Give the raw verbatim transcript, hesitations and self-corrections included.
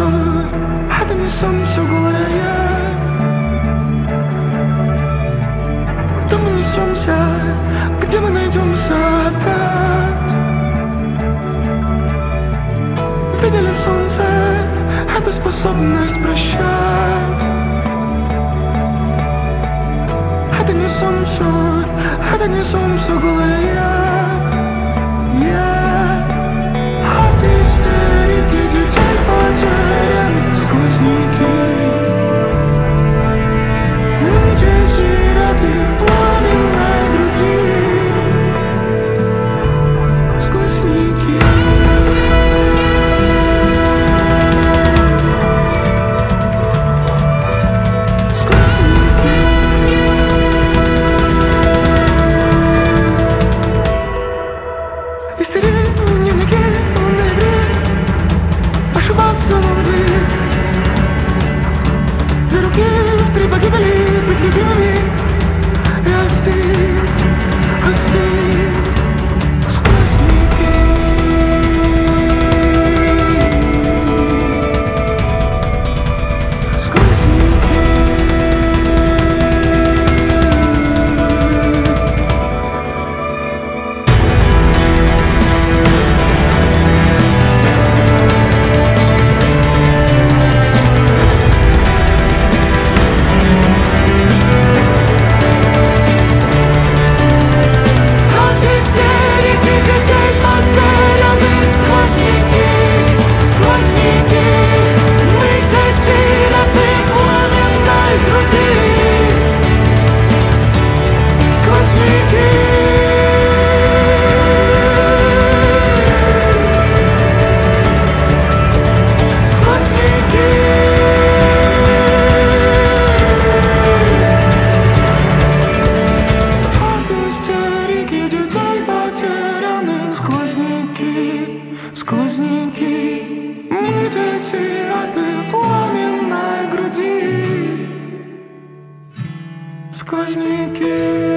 это не сон, все голые. Куда мы несемся, где мы найдемся опять? Видели солнце, это способность прощать. Это не сон, все, это не сон, все голые. От истерики детей потерянных сквозняки. Мы те сироты в пламенной груди. Сквозняки. Ошибаться нам быть. Две руки в три погибели, быть любимыми и остыть, остыть. Сквозняки. Сквозняки. Сквозняки, мы те сироты в пламенной груди. Сквозняки.